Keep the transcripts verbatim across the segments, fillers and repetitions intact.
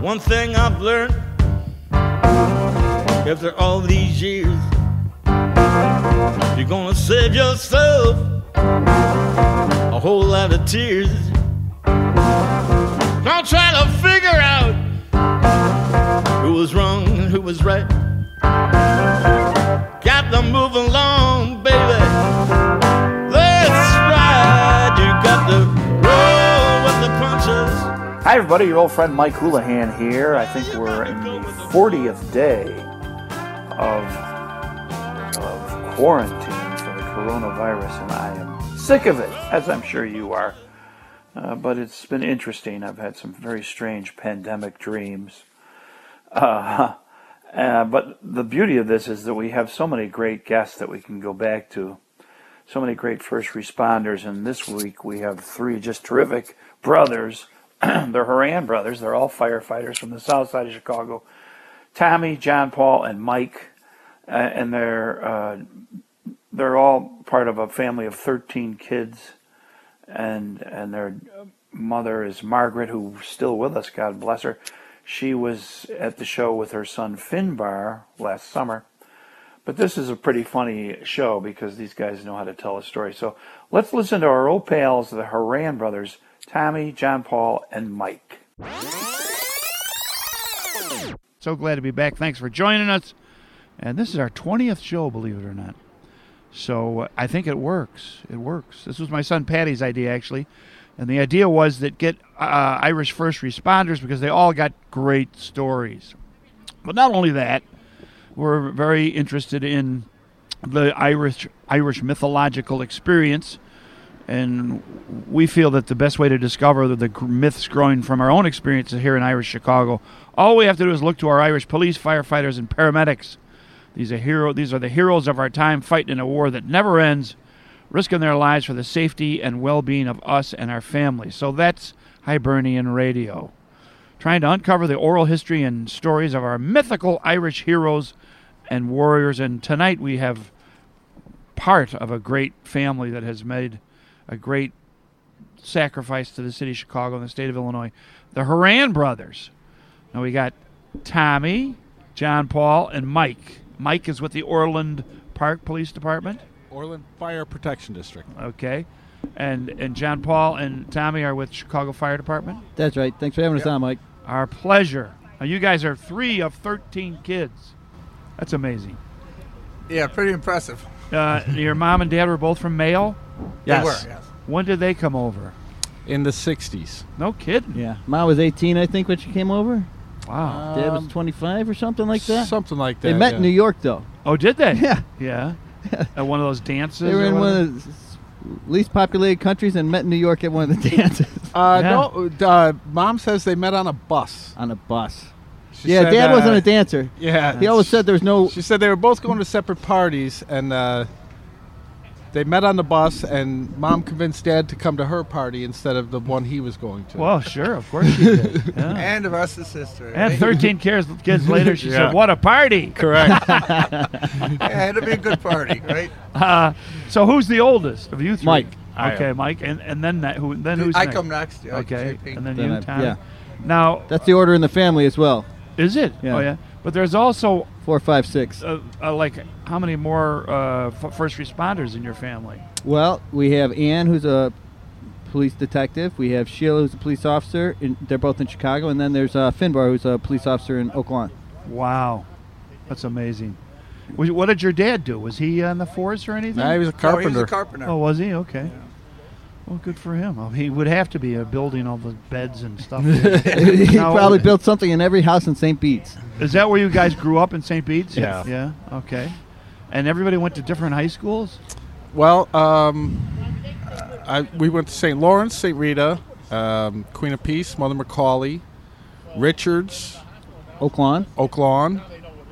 One thing I've learned after all these years, you're gonna save yourself a whole lot of tears. Don't try to figure out who was wrong and who was right. Got to move along, baby. That's right. You got to roll with the punches. Hi, everybody. Your old friend Mike Houlihan here. I think we're in the fortieth day of, of quarantine for the coronavirus, and I am sick of it, as I'm sure you are. Uh, but it's been interesting. I've had some very strange pandemic dreams. Uh, uh, but the beauty of this is that we have so many great guests that we can go back to. So many great first responders. And this week we have three just terrific brothers. They're Horan brothers. They're all firefighters from the south side of Chicago. Tommy, John Paul, and Mike. Uh, and they're, uh, they're all part of a family of thirteen kids. And and their mother is Margaret, who's still with us, God bless her. She was at the show with her son Finbar last summer. But this is a pretty funny show because these guys know how to tell a story. So let's listen to our old pals, the Horan brothers, Tommy, John Paul, and Mike. So glad to be back. Thanks for joining us. And this is our twentieth show, believe it or not. So uh, I think it works. It works. This was my son Patty's idea, actually. And the idea was that get uh, Irish first responders because they all got great stories. But not only that, we're very interested in the Irish Irish mythological experience. And we feel that the best way to discover the, the myths growing from our own experiences here in Irish Chicago, all we have to do is look to our Irish police, firefighters, and paramedics. These are hero. These are the heroes of our time, fighting in a war that never ends, risking their lives for the safety and well-being of us and our families. So that's Hibernian Radio, trying to uncover the oral history and stories of our mythical Irish heroes and warriors. And tonight we have part of a great family that has made a great sacrifice to the city of Chicago and the state of Illinois, the Horan brothers. Now we got Tommy, John Paul, and Mike. Mike is with the Orland Park Police Department. Orland Fire Protection District. Okay. And and John Paul and Tommy are with Chicago Fire Department? That's right. Thanks for having yep. us on, Mike. Our pleasure. Now, you guys are three of thirteen kids. That's amazing. Yeah, pretty impressive. Uh, your mom and dad were both from Mayo? Yes. They were, yes. When did they come over? In the sixties. No kidding. Yeah. Mom was eighteen, I think, when she came over. Wow. Dad was twenty-five or something like that. Something like that. They met yeah. in New York, though. Oh, did they? Yeah. Yeah. At one of those dances? They were in one of the least populated countries and met in New York at one of the dances. Uh, Yeah. No, uh, Mom says they met on a bus. On a bus. She yeah, said, Dad uh, wasn't a dancer. Yeah. He always said there's no... She said they were both going to separate parties, and uh, they met on the bus, and Mom convinced Dad to come to her party instead of the one he was going to. Well, sure, of course she did. Yeah. And the rest is sister. And right? thirteen kids, kids later, she Yeah. said, what a party. Correct. Yeah, it'll be a good party, right? Uh, so who's the oldest of you three? Mike. Okay, Mike. And, and then that, who? Then who's I next? come next. Yeah, Okay, J P. and then, Then you, I- Tom. yeah. Now, That's the order in the family as well. is it? Yeah. Oh, yeah. But there's also, Four, five, six. uh, uh, like, how many more uh, f- first responders in your family? Well, we have Ann, who's a police detective. We have Sheila, who's a police officer. In, they're both in Chicago. And then there's uh, Finbar, who's a police officer in Oak Lawn. Wow. That's amazing. Was- What did your dad do? Was he on the force or anything? Nah, he was a No, he carpenter. was a carpenter. Oh, was he? Okay. Well, good for him. Well, he would have to be uh, building all the beds and stuff. he Now- probably built something in every house in Saint Bede's. Is that where you guys grew up in Saint Bede's? Yeah. Yeah. Okay. And everybody went to different high schools? Well, um, I, we went to Saint Lawrence, Saint Rita, um, Queen of Peace, Mother Macaulay, Richards, Oak Lawn. Oak Lawn,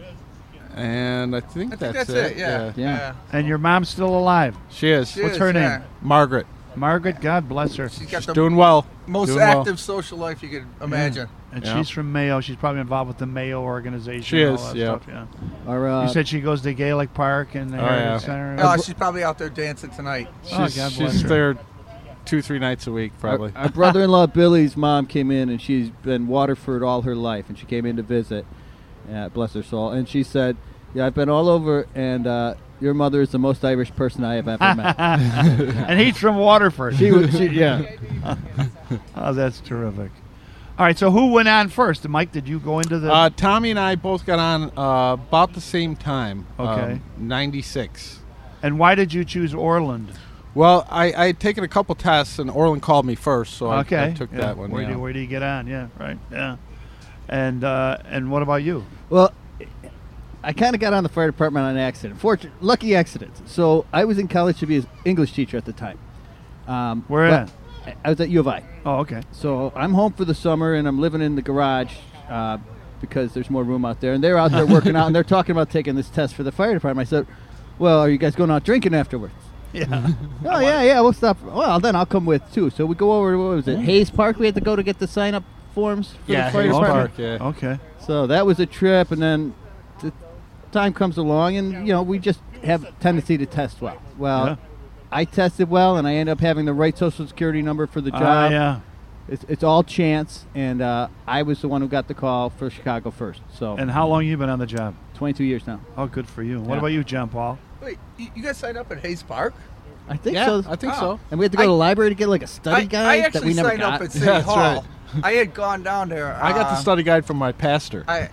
and I think, I think that's, that's it. Yeah. Yeah. And your mom's still alive? She is. She What's is, her name? yeah. Margaret. Margaret, God bless her. She's got She's the doing well. most doing well. active social life you could imagine. And Yeah. she's from Mayo. She's probably involved with the Mayo organization. She and is, all that yeah. Stuff, yeah. Our, uh, You said she goes to Gaelic Park and the Oh, Heritage yeah. Center. Oh, she's probably out there dancing tonight. Oh, She's, God bless she's her. there two, three nights a week, probably. Our, our brother-in-law Billy's mom came in, and she's been Waterford all her life, and she came in to visit. Uh, bless her soul. And she said, "Yeah, I've been all over, and uh, your mother is the most Irish person I have ever met." And he's from Waterford. She was, she, yeah. Oh, that's terrific. All right, so who went on first? Mike, did you go into the... Uh, Tommy and I both got on uh, about the same time. Okay. Um, ninety-six. And why did you choose Orland? Well, I, I had taken a couple tests, and Orland called me first, so I- Okay. I, took yeah. that one. Where, yeah. do you, where do you get on? Yeah, right. Yeah. And uh, and what about you? Well, I kind of got on the fire department on accident. Fortunate, lucky accident. So I was in college to be an English teacher at the time. Um, Where but at? I was at U of I. Oh, okay. So I'm home for the summer, and I'm living in the garage uh, because there's more room out there. And they're out there working out, and they're talking about taking this test for the fire department. I said, "Well, are you guys going out drinking afterwards?" Yeah. Oh, yeah, yeah, we'll stop. Well, then I'll come with, too. So we go over to, what was it, Hayes Park we had to go to get the sign-up forms for Yeah, the fire Hayes department. Park, yeah. Okay. So that was a trip, and then the time comes along, and, you know, we just have a tendency to test well. Well, Yeah. I tested well, and I ended up having the right Social Security number for the Ah, job. yeah. It's, it's all chance, and uh, I was the one who got the call for Chicago first. So And how long you been on the job? twenty-two years now. Oh, good for you. What Yeah. about you, John Paul? Wait, you, you guys signed up at Hayes Park? I think Yeah, so. I think Oh. so. And we had to go to I- the library to get like a study I, guide I that actually we never signed got. up at City Yeah, that's Hall. right. I had gone down there. I got the uh, study guide from my pastor. I,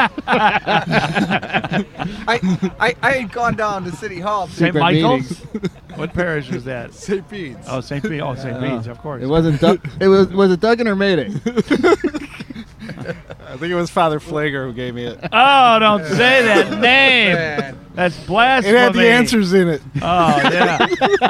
I, I, I had gone down to City Hall. Saint Secret Michael's? What parish was that? Saint Bede's. Oh, Saint Bede's. Oh, Saint Bede's, of course. It wasn't. Doug it was. Was it Duggan or Mayday? I think it was Father Flager who gave me it. It Oh, don't say that name. Man. That's blasphemy. had the answers in it. Oh, yeah.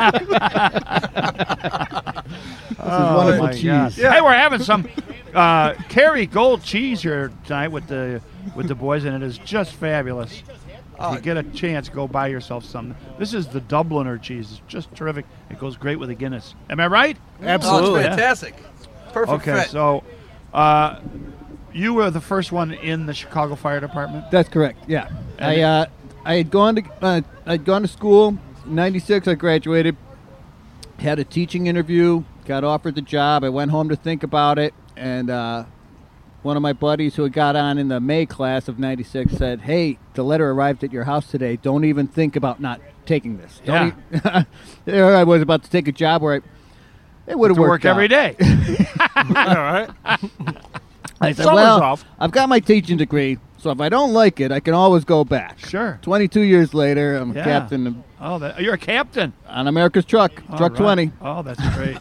oh, wonderful my cheese. God. Hey, we're having some uh, Kerry Gold cheese here tonight with the with the boys, and it is just fabulous. If you get a chance, go buy yourself some. This is the Dubliner cheese. It's just terrific. It goes great with a Guinness. Am I right? Absolutely. Oh, it's fantastic. Perfect Okay, fit. so uh, you were the first one in the Chicago Fire Department? That's correct. Yeah. And I it- uh, I had gone to uh, I'd gone to school. ninety-six, I graduated. Had a teaching interview. Got offered the job. I went home to think about it, and uh, one of my buddies who had got on in the May class of ninety-six said, "Hey, the letter arrived at your house today. Don't even think about not taking this." Don't Yeah. e- There I was about to take a job where I, it would have To worked work every out. day. All right. I said, Summer's "Well, off." I've got my teaching degree, so if I don't like it, I can always go back." Sure. twenty-two years later, I'm a Yeah. captain of- Oh, that, you're a captain. on America's truck, All truck right. twenty. Oh, that's great.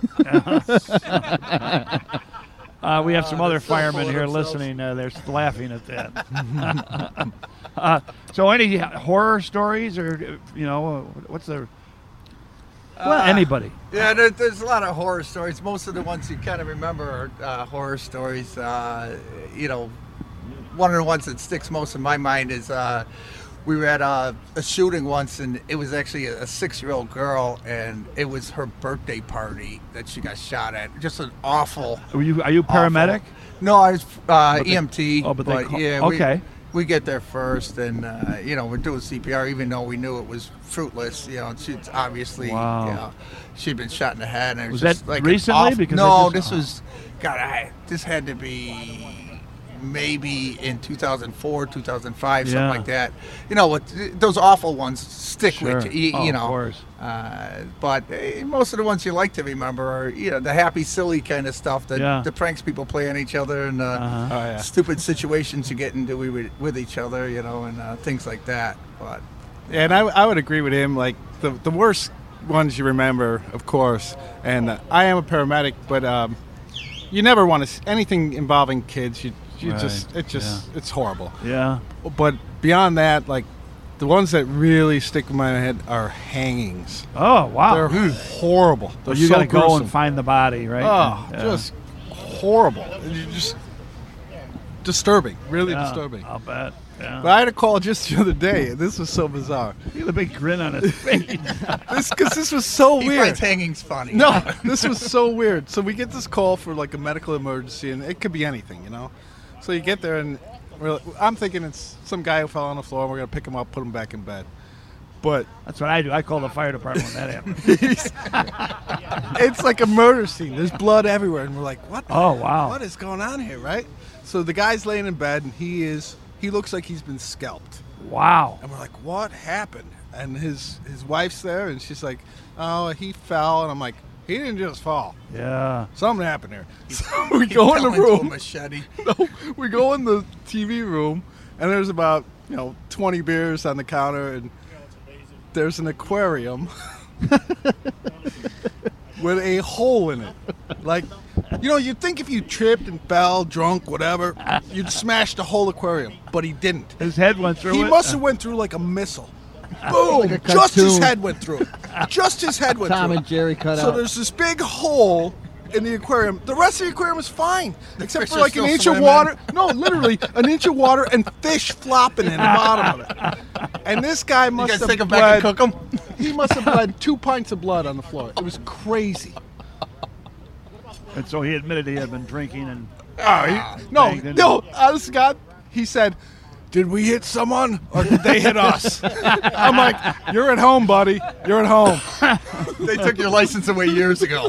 uh, we have some other they're so full firemen of here themselves. listening. Uh, they're laughing at that. uh, so, any horror stories, or you know, what's the Uh, anybody? Yeah, there, there's a lot of horror stories. Most of the ones you kind of remember are uh, horror stories. Uh, you know, one of the ones that sticks most in my mind is uh, we were at a, a shooting once, and it was actually a, a six-year-old girl, and it was her birthday party that she got shot at. Just an awful. Are you are you paramedic? awful- No, I was uh, But they- E M T. oh, but they call- yeah, we- okay. We get there first, and uh, you know we're doing C P R, even though we knew it was fruitless. You know, she's obviously, Wow. you know, she'd been shot in the head, and it was, Was just that like an recently? off- Because no, I just- this oh. was, God, I, this had to be maybe in two thousand four, two thousand five, Yeah. something like that. You know what? Those awful ones stick Sure. with you. You, Oh, you of know, course. uh, but uh, most of the ones you like to remember are, you know, the happy, silly kind of stuff, that Yeah. the pranks people play on each other, and uh, Uh-huh. Oh, yeah. stupid situations you get into with, with each other, you know, and uh, things like that. But Yeah, and I, I would agree with him. Like the the worst ones you remember, of course. And uh, I am a paramedic, but um, you never want to anything involving kids. You you Right, just it just it's horrible. Yeah. But beyond that, like the ones that really stick in my head are hangings. Oh, wow. They're horrible. They're Well, you so got to go gruesome. and find the body, right? Oh, Yeah. just horrible. You just disturbing. Really Yeah, disturbing. I'll bet. Yeah. But I had a call just the other day. This was so bizarre. He had a big grin on his face. This because this was so he weird. finds hangings funny. No, this was so weird. So we get this call for like a medical emergency, and it could be anything, you know. So you get there, and we're, I'm thinking it's some guy who fell on the floor, and we're gonna pick him up, put him back in bed. But That's what I do. I call the fire department when that happens. it's like a murder scene. There's blood everywhere, and we're like, "What? the- Oh, wow. What is going on here?" Right? So the guy's laying in bed, and he is he looks like he's been scalped, Wow. and we're like, "What happened?" And his his wife's there, and she's like, "Oh, he fell," and I'm like, "He didn't just fall. Yeah. Something happened there." So we go in the Fell into a room. machete. No, we go in the T V room, and there's about you know twenty beers on the counter, and there's an aquarium with a hole in it. Like, you know, you'd think if you tripped and fell, drunk, whatever, you'd smash the whole aquarium, but he didn't. His head went through He it. must have went through like a missile. Boom! Like a Just his cartoon. head went through it. Just his head went Tom through and it. Jerry cut So out. there's this big hole in the aquarium. The rest of the aquarium is fine, except fish for are like an still inch of swimming. water. No, literally an inch of water and fish flopping in the bottom of it. And this guy You must guys have take them back bled. and cook them? He must have bled two pints of blood on the floor. It was crazy. And so he admitted he had been drinking and Oh, he- no, Dang, didn't no. Honest to God, he said, "Did we hit someone or did they hit us?" I'm like, "You're at home, buddy. You're at home." They took your license away years ago.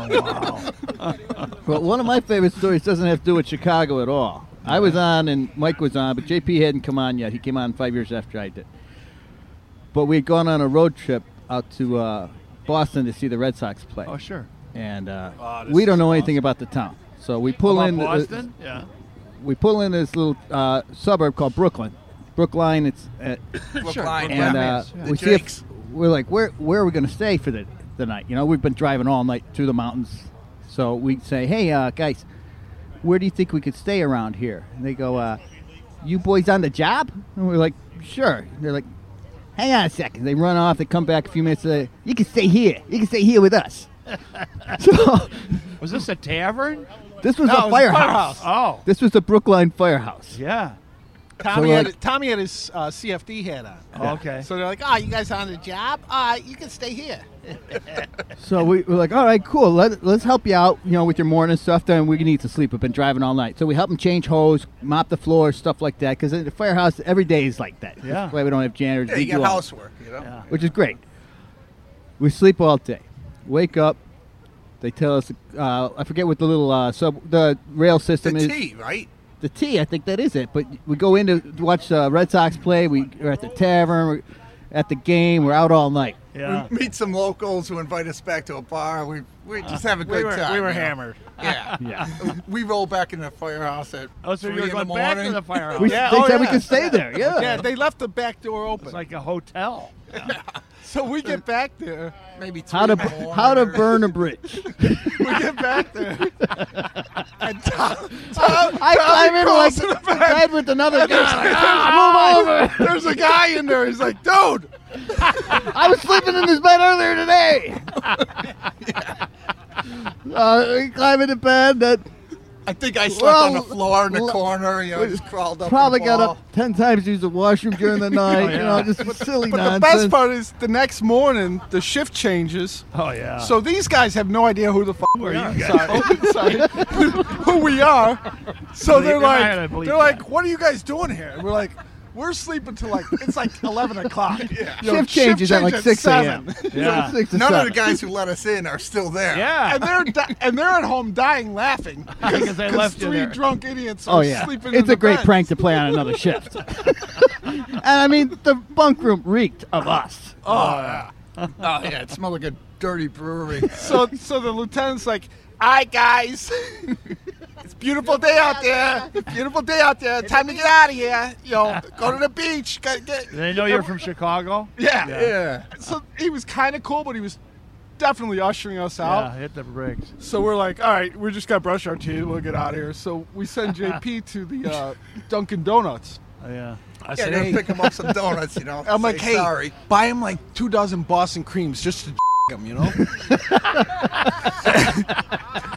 Well, one of my favorite stories doesn't have to do with Chicago at all. I was on and Mike was on, but J P hadn't come on yet. He came on five years after I did. But we had gone on a road trip out to uh, Boston to see the Red Sox play. oh sure. And uh, Oh, this we don't is know anything about the town. So we pull About in. uh, Boston? Yeah. we pull in this little uh, suburb called Brooklyn. Brookline. It's uh, Brookline, and yeah. uh, The we see if Jakes. we're like, where where are we going to stay for the, the night? You know, we've been driving all night through the mountains, so we say, hey uh, guys, where do you think we could stay around here? And they go, uh, you boys on the job? And we're like, sure. They're like, hang on a second. They run off. They come back a few minutes later. You can stay here. You can stay here with us. So Was this a tavern? this was No, it a was a firehouse. firehouse. Oh. This was the Brookline Firehouse. Yeah. Tommy So, had like- Tommy had his uh, C F D hat on. Oh, okay. So they're like, "Oh, you guys on the job? Uh, you can stay here." So we were like, all right, cool. Let, let's help you out, you know, with your morning stuff. Then we need to sleep. We've been driving all night. So we help them change hose, mop the floor, stuff like that. Because the firehouse, every day is like that. Yeah. That's why we don't have janitors. Yeah, We you do got all- housework, you know? Yeah. Which is great. We sleep all day. Wake up. They tell us, uh, I forget what the little uh, sub, the rail system The is. tea, right? The T, I think that is it. But we go in to watch uh, Red Sox play. We are at the tavern. We're at the game. We're out all night. Yeah. We meet some locals who invite us back to a bar. We we just have a good We were time. we were you know? hammered. Yeah. Yeah. We roll back in the firehouse at Oh, so three you're in going the back to morning. the firehouse. We, Yeah, they oh, said we yeah. could stay there. Yeah. Yeah, they left the back door open. It's like a hotel. So we get back there. Maybe three How to in the morning how to or- burn a bridge. We get back there. And Tom, Tom, I climb in like crawls in the the back. bed with another guy. Like, ah, move over. There's a guy in there. He's like, "Dude, I was sleeping in this bed earlier today. uh, we climb into bed. That I think I slept Well, on the floor in the l- corner. You know, just crawled up. probably the got wall. up ten times to use the washroom during the night. yeah. You know, just silly But nonsense. the best part is the next morning the shift changes. Oh yeah. So these guys have no idea who the fuck Who are we you are. guys? Sorry, sorry. Who we are. So Believe they're it, I gotta like, believe they're that. like, "What are you guys doing here?" And we're like, "We're sleeping till like it's like eleven o'clock." Yeah. Shift changes at like six a.m. Yeah. six to None of seven. the guys who let us in are still there. yeah. And they're di- and they're at home dying laughing Because they left you three there. drunk idiots Oh are yeah, sleeping in it's the a great bed. prank to play on another shift. And I mean, the bunk room reeked of us. Oh yeah. Oh yeah. It smelled like a dirty brewery. So so the lieutenant's like, "All right, guys, it's a beautiful day out there. Beautiful day out there. Time to get out of here. You know, go to the beach. Get, get. They know you're from Chicago. Yeah. Yeah. So he was kind of cool, but he was definitely ushering us out. Yeah, hit the bricks. So we're like, all right, we just got to brush our teeth. We'll get out of here. So we send J P to the uh, Dunkin' Donuts. Oh, yeah. I Yeah, said, they're hey. pick him up some donuts, you know. I'm say like, hey, sorry. buy him like two dozen Boston creams just to them, you know?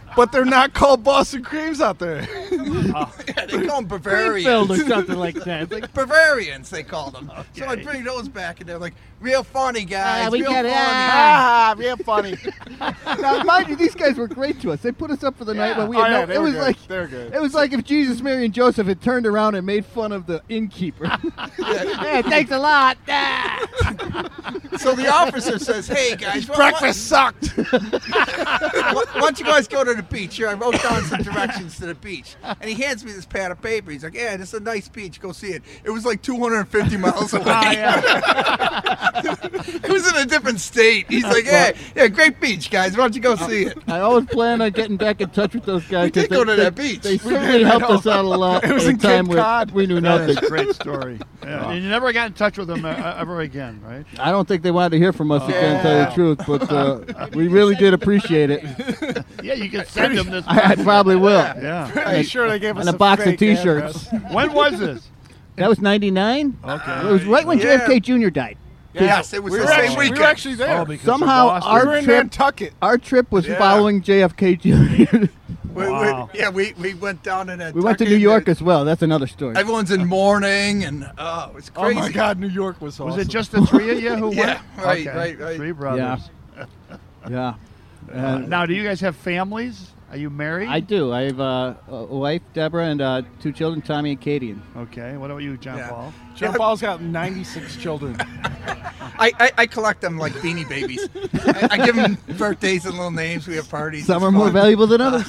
but they're not called Boston creams out there. Yeah, they call them Bavarians. Filled or something like that. It's like, Bavarians, they call them. So I Okay. bring those back, and they're like, real funny, guys. Ah, we real get it. funny. Ah, real funny. now, mind you, these guys were great to us. They put us up for the night Yeah. when we Oh, had yeah, no. they It were was good. like They were good. it was like if Jesus, Mary, and Joseph had turned around and made fun of the innkeeper. yeah, thanks a lot. Ah. So the officer says, hey, guys. wh- Breakfast sucked. wh- Why don't you guys go to the beach? Here, I wrote down some directions to the beach. And he hands me this pad of paper. He's like, yeah, this is a nice beach. Go see it. It was like two hundred fifty miles away. Oh, yeah. It was in a different state. He's like, yeah, yeah, great beach, guys. Why don't you go see it? I always plan on getting back in touch with those guys. We did 'cause go they, to that they- beach. They We certainly did, I helped know. us out a lot. It was at in a time Cape where Cod. we knew That is nothing. a great story. Yeah. And you never got in touch with them uh, ever again, right? I don't think they wanted to hear from us again, to tell you the truth, but uh, we really did appreciate it. Yeah, you can send them this. I, I probably will. Yeah. Pretty sure they gave us And a box of fake T-shirts. address. When was this? That was ninety-nine. Okay. It was right when Yeah. J F K Junior died. Yes, it was We the were, same actually, we weekend. were actually there. Oh, because Somehow of we our were in trip- Nantucket. Our trip was Yeah. following J F K Junior We- we- Wow. yeah, we, we went down in that. we went to New York as well. That's another story. Everyone's in mourning, and oh, it's Oh crazy. my God, New York was awesome. Was it just the three of you who Yeah, went? right, Okay. right, right. Three brothers. Yeah. Uh, And now, do you guys have families? Are you married? I do. I have uh, a wife, Deborah, and uh, two children, Tommy and Katie. Okay. What about you, John Yeah. Paul? John Paul's got ninety-six children. I, I, I collect them like Beanie Babies. I, I give them birthdays and little names. We have parties. Some It's are more fun. valuable than others.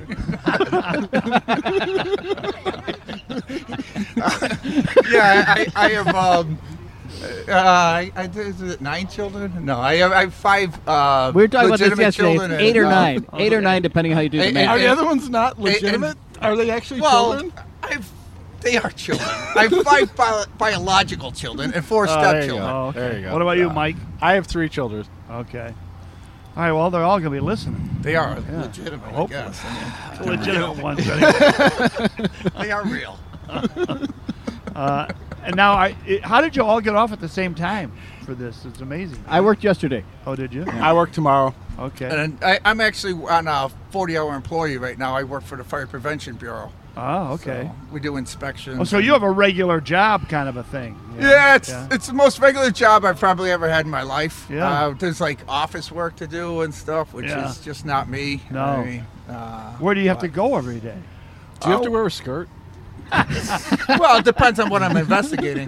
Yeah, I, I have. Um, uh, I, I, is it nine children? No, I have, I have five. Uh, We were talking about this legitimate yesterday. children It's eight and, or uh, nine. Eight or nine, depending how you do the Eight- math. Are eight- the other ones not and- and- legitimate? Are they actually Well, children? I've. They are children. I have five bio- biological children and four Oh, there you stepchildren. go. Oh, okay. There you go. What about you, Mike? I have three children. Okay. All right. Well, they're all going to be listening. They are Yeah. legitimate, I Hopefully. guess. I The legitimate ones. Anyway. mean, they are real. Uh, and now, I, it, how did you all get off at the same time for this? It's amazing. I worked yesterday. Oh, did you? I work tomorrow. Okay. And I, I'm actually on a forty-hour employee right now. I work for the Fire Prevention Bureau. Oh, okay. So we do inspections. Oh, so you have a regular job kind of a thing. Yeah, it's Yeah. it's the most regular job I've probably ever had in my life. Yeah. Uh, there's like office work to do and stuff, which Yeah. is just not me. No. I mean, uh, Where do you have to go every day? Do you have to wear a skirt? well, it depends on what I'm investigating.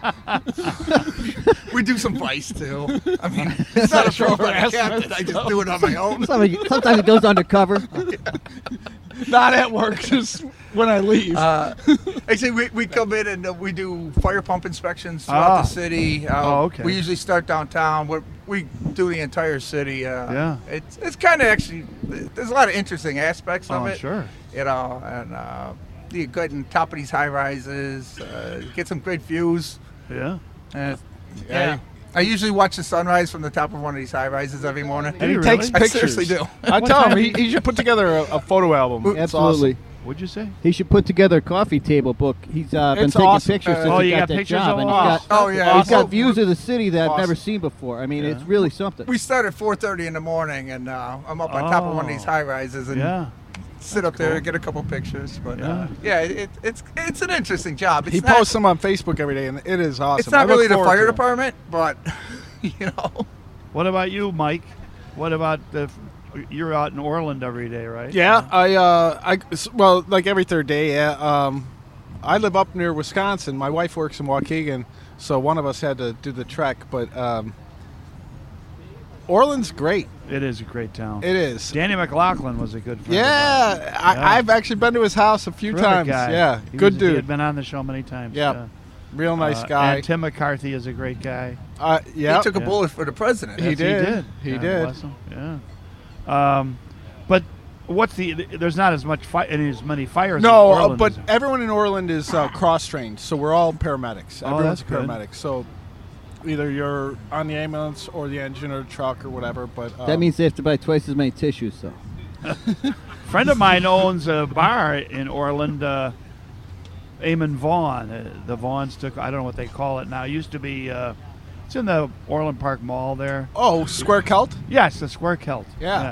We do some vice too. I mean, it's not a show by a captain. I just do it on my own. Sometimes sometimes it goes undercover. Not at work, just when I leave. Uh, actually, we, we come in and uh, we do fire pump inspections throughout Ah. the city. Uh, Oh, okay. We usually start downtown. We're, we do the entire city. Uh, Yeah. It's it's kind of actually there's a lot of interesting aspects of Oh, it. sure. You know, and uh, you get on top of these high rises, uh, get some great views. Yeah. Uh, yeah. I usually watch the sunrise from the top of one of these high rises every morning. Do and he you takes really? I pictures. seriously do. I tell him he, he should put together a, a photo album. It's Absolutely. What'd you say? He should put together a coffee table book. He's uh, been It's taking awesome. pictures Uh, since Oh, he you got, got that pictures job. of and all he's got, that Oh yeah. he's got Well, views of the city that I've Awesome. never seen before. I mean, Yeah. it's really something. We start at four thirty in the morning, and uh, I'm up on top of one of these Oh. high rises and Yeah. sit up there, cool. get a couple pictures. But Yeah. uh, yeah, it, it's it's an interesting job. It's He not, posts them on Facebook every day, and it is awesome. It's not I look really the forward fire to 'em. department, but you know. What about you, Mike? What about the? You're out in Orland every day, right? Yeah, I, uh, I, well, like every third day. Yeah, um, I live up near Wisconsin. My wife works in Waukegan, so one of us had to do the trek. But um, Orland's great. It is a great town. It is. Danny McLaughlin was a good friend. of Yeah, mine. I, Yeah. I've actually been to his house a few Terrific times. guy. Yeah, He good was- He dude. had been on the show many times. Yeah. Real nice Uh, guy. And Tim McCarthy is a great guy. uh, yeah, He took a Yeah. bullet for the president. He Yes, did. He did. He God did. bless him. Yeah. Um, but what's the? There's not as much fi- any as many fires. No, in uh, Orland, but is there? everyone in Orland is uh, cross-trained, so we're all paramedics. Oh, Everyone's that's good. paramedics. So either you're on the ambulance or the engine or the truck or whatever. But um, That means they have to buy twice as many tissues, though. friend of mine owns a bar in Orland. Uh, Eamon Vaughn. Uh, the Vaughns took. I don't know what they call it now. It used to be. Uh, it's in the Orland Park Mall there. oh, Square Celt. Yes, the Square Celt. Yeah.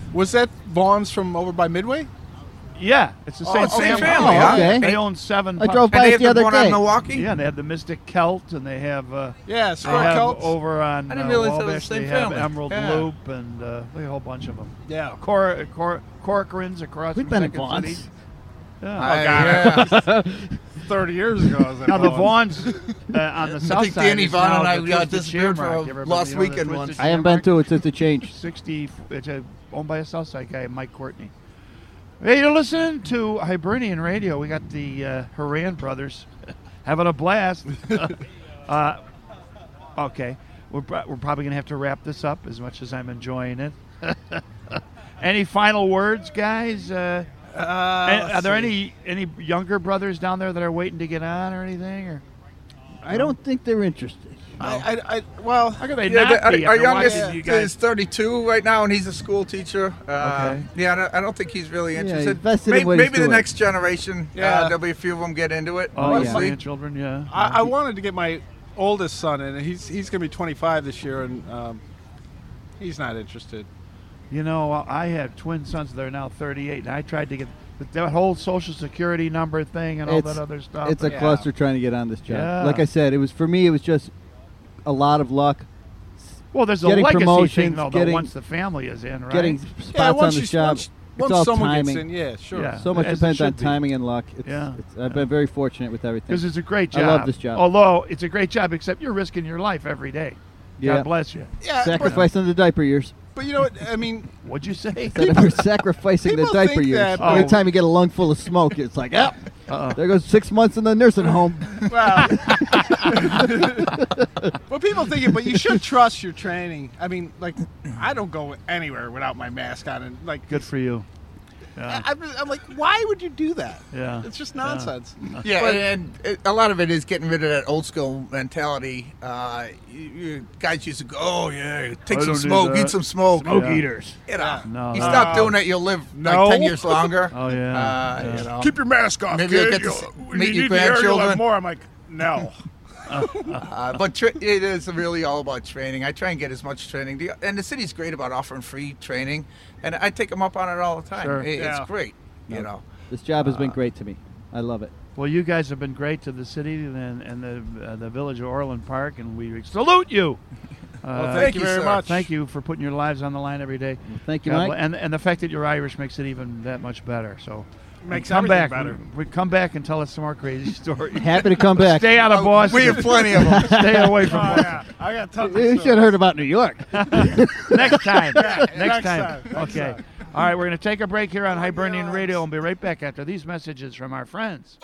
Was that Vaughn's from over by Midway? Yeah, it's the same Oh, same family. family, huh? Okay. They own seven. I pubs. drove by And they it have the the other one day. on Milwaukee? Yeah, they have the Mystic Celt, and they have. Uh, Yeah, they Squirrel have Celt. over on I didn't uh, realize that was Wabash, the same they have family. Emerald Yeah. Loop, and uh, like a whole bunch of them. Yeah. Cor- Cor- Corcoran's across We've from been in Second Vaughn's. City. Yeah. Uh, yeah. thirty years ago. I was at Now the Vaughn's. Vaughn's uh, on the I south think side. Danny is Vaughn now and I the we got Twisted disappeared for Shamrock. a Everybody lost know the weekend Twisted once. I haven't been Shamrock? to it since it changed. sixty. It's a, owned by a Southside guy, Mike Courtney. Hey, you're listening to Hibernian Radio. We got the uh, Haran brothers having a blast. uh, okay, we're, pro- we're probably going to have to wrap this up as much as I'm enjoying it. Any final words, guys? Uh, Uh, and let's are there see. any any younger brothers down there that are waiting to get on or anything? Or I don't think they're interested. I, I, I, well, how could they Yeah, not the- our, be? if our they're youngest watching you guys? is thirty-two right now, and he's a school teacher. Uh, Okay. Yeah, I don't, I don't think he's really Yeah, interested. invested in maybe what he's maybe the doing. next generation, Yeah. uh, there'll be a few of them get into it. Oh, We'll yeah, see. grandchildren, yeah. I, I wanted to get my oldest son in, and he's he's going to be twenty-five this year, and um, he's not interested. You know, I have twin sons that are now thirty-eight, and I tried to get that whole Social Security number thing and all It's- that other stuff. It's a Yeah. cluster trying to get on this job. Yeah. Like I said, it was for me. It was just a lot of luck. well, there's a getting legacy thing, promotions, though, getting- though, once the family is in, right? Getting Yeah, spots on once the you, job. once, It's once all someone timing. gets in, yeah, sure. Yeah. So much As it depends on should be. timing and luck. It's, Yeah. it's, I've been very fortunate with everything. Because it's a great I job. love this job. Although it's a great job, except you're risking your life every day. Yeah. God bless you. Yeah, but, Sacrificing the diaper years. but you know what? I mean, What'd you say? That we're sacrificing the people diaper think years. that, By the but- time you get a lung full of smoke, it's like, ah, Uh-uh. there goes six months in the nursing home. well, well, people think it, but you should trust your training. I mean, like, I don't go anywhere without my mask on, and like, Good for you. Yeah. I, I'm, I'm like, why would you do that? Yeah. It's just nonsense. Yeah, But- and it, a lot of it is getting rid of that old school mentality. Uh, you, you guys used to go, oh yeah, take I some don't do smoke, that. eat some smoke. Smoke You know, eaters. You know, No, you no. stop doing it, you'll live No. like ten years longer. Oh, yeah. Uh, Yeah. You know. Keep your mask off, Maybe you'll kid. get to You'll- s- when meet you your need the air, you'll have grandchildren. more. I'm like, no. Uh, but tra- it is really all about training. I try and get as much training. The, and the city's great about offering free training, and I take them up on it all the time. Sure. It- Yeah. It's great, you know. This job has Uh, been great to me. I love it. Well, you guys have been great to the city and, and the uh, the village of Orland Park, and we salute you. Uh, Well, thank you you, very sir. much. Thank you for putting your lives on the line every day. Thank you, God Mike. bl- And and the fact that you're Irish makes it even that much better. So Makes come everything back. better. We, we come back and tell us some more crazy stories. Happy to come back. Stay out of Uh, Boston. we have plenty of them. Stay away from Oh, Boston. yeah. I got tons of You stuff. should have heard about New York. Next time. next, next time. time, next Okay. time. All right, we're going to take a break here on Hibernian Radio and be right back after these messages from our friends.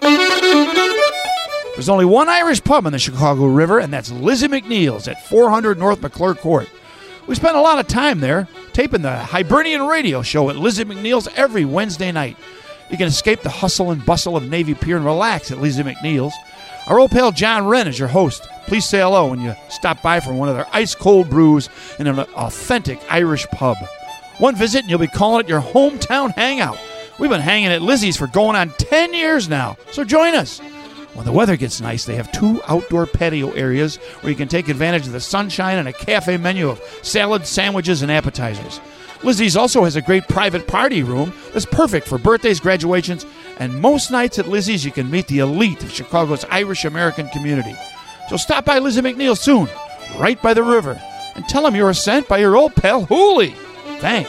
There's only one Irish pub on the Chicago River, and that's Lizzie McNeil's at four hundred North McClure Court. We spend a lot of time there taping the Hibernian Radio show at Lizzie McNeil's every Wednesday night. You can escape the hustle and bustle of Navy Pier and relax at Lizzie McNeil's. Our old pal John Wren is your host. Please say hello when you stop by for one of their ice-cold brews in an authentic Irish pub. One visit and you'll be calling it your hometown hangout. We've been hanging at Lizzie's for going on ten years now, so join us. When the weather gets nice, they have two outdoor patio areas where you can take advantage of the sunshine and a cafe menu of salads, sandwiches, and appetizers. Lizzie's also has a great private party room that's perfect for birthdays, graduations, and most nights at Lizzie's you can meet the elite of Chicago's Irish-American community. So stop by Lizzie McNeil soon, right by the river, and tell them you were sent by your old pal Hooley. Thanks.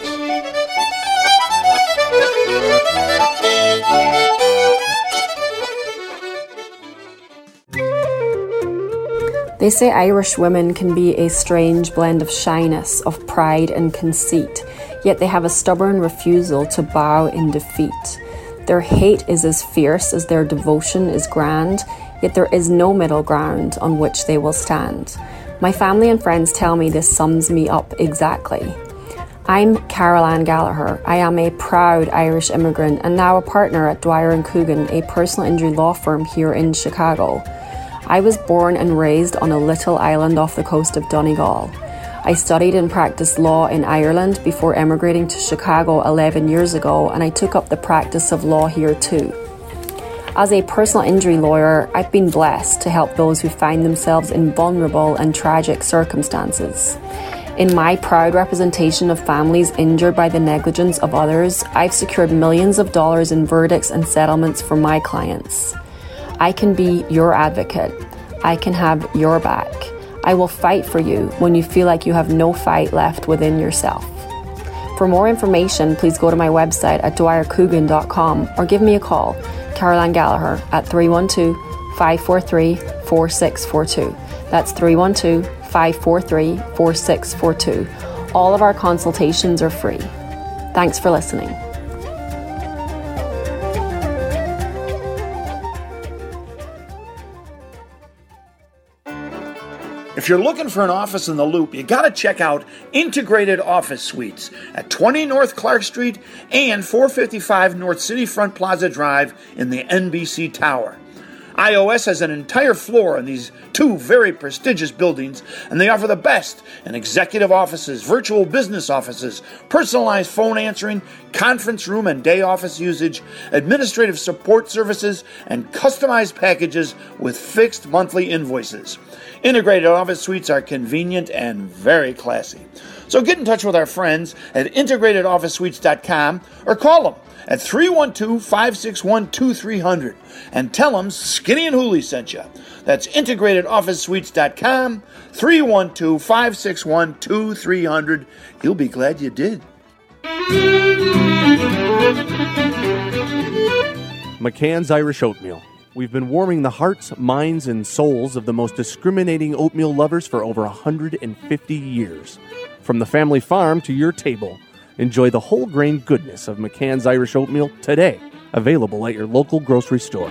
They say Irish women can be a strange blend of shyness, of pride and conceit, yet they have a stubborn refusal to bow in defeat. Their hate is as fierce as their devotion is grand, yet there is no middle ground on which they will stand. My family and friends tell me this sums me up exactly. I'm Carol Ann Gallagher. I am a proud Irish immigrant and now a partner at Dwyer and Coogan, a personal injury law firm here in Chicago. I was born and raised on a little island off the coast of Donegal. I studied and practiced law in Ireland before emigrating to Chicago eleven years ago, and I took up the practice of law here too. As a personal injury lawyer, I've been blessed to help those who find themselves in vulnerable and tragic circumstances. In my proud representation of families injured by the negligence of others, I've secured millions of dollars in verdicts and settlements for my clients. I can be your advocate. I can have your back. I will fight for you when you feel like you have no fight left within yourself. For more information, please go to my website at dwyer coogan dot com or give me a call, Caroline Gallagher, at three one two, five four three, four six four two. That's three one two, five four three, four six four two. All of our consultations are free. Thanks for listening. If you're looking for an office in the Loop, you gotta check out Integrated Office Suites at twenty North Clark Street and four fifty-five North Cityfront Plaza Drive in the N B C Tower. I O S has an entire floor in these two very prestigious buildings, and they offer the best in executive offices, virtual business offices, personalized phone answering, conference room and day office usage, administrative support services, and customized packages with fixed monthly invoices. Integrated Office Suites are convenient and very classy. So get in touch with our friends at integrated office suites dot com or call them at three one two, five six one, two three zero zero and tell them Skinny and Hooley sent you. That's integrated office suites dot com, three one two, five six one, two three zero zero. You'll be glad you did. McCann's Irish Oatmeal. We've been warming the hearts, minds, and souls of the most discriminating oatmeal lovers for over one hundred fifty years. From the family farm to your table, enjoy the whole grain goodness of McCann's Irish Oatmeal today. Available at your local grocery store.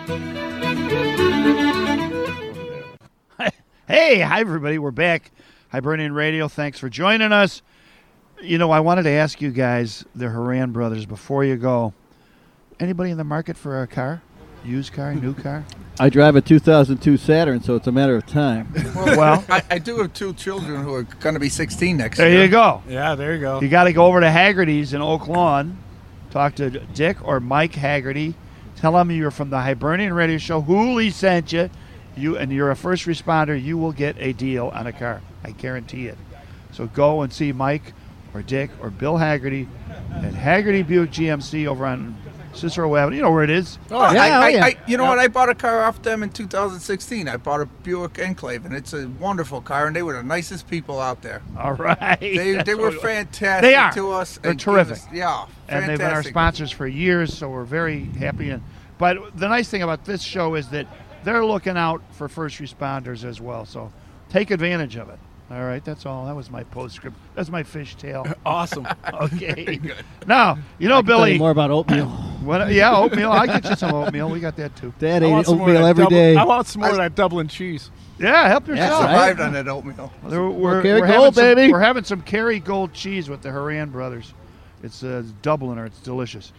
Hey, hi everybody. We're back. Hibernian Radio. Thanks for joining us. You know, I wanted to ask you guys, the Horan brothers, before you go, anybody in the market for a car? Used car, new car? I drive a two thousand two Saturn, so it's a matter of time. Well, Well, I, I do have two children who are going to be sixteen next there year. you go. Yeah, there you go. You got to go over to Haggerty's in Oak Lawn, talk to Dick or Mike Haggerty, tell them you're from the Hibernian Radio Show, Hooley sent you, you, and you're a first responder, you will get a deal on a car. I guarantee it. So go and see Mike or Dick or Bill Haggerty at Haggerty Buick G M C over on Cicero Avenue. You know where it is. Oh, Yeah, I, I, yeah. I, you know what? I bought a car off them in two thousand sixteen. I bought a Buick Enclave, and it's a wonderful car, and they were the nicest people out there. All right. They, That's they were what- fantastic They are. to us. They're and gave terrific. us- yeah, And they've been our fantastic. sponsors for years, so we're very happy. And but the nice thing about this show is that they're looking out for first responders as well. So take advantage of it. All right, that's all. That was my postscript. That's my fishtail. Awesome. Okay. Now, you know, I can tell you Billy. more about oatmeal. What, yeah, oatmeal. I'll get you some oatmeal. We got that too. Dad I ate want some more of oatmeal that every double- day. I want some more of that Dublin cheese. Yeah, help I yourself. right. survived on that oatmeal. We're, we're, Kerry we're Gold, having some, baby. we're having some Kerry Gold cheese with the Horan brothers. It's a Dubliner. It's delicious.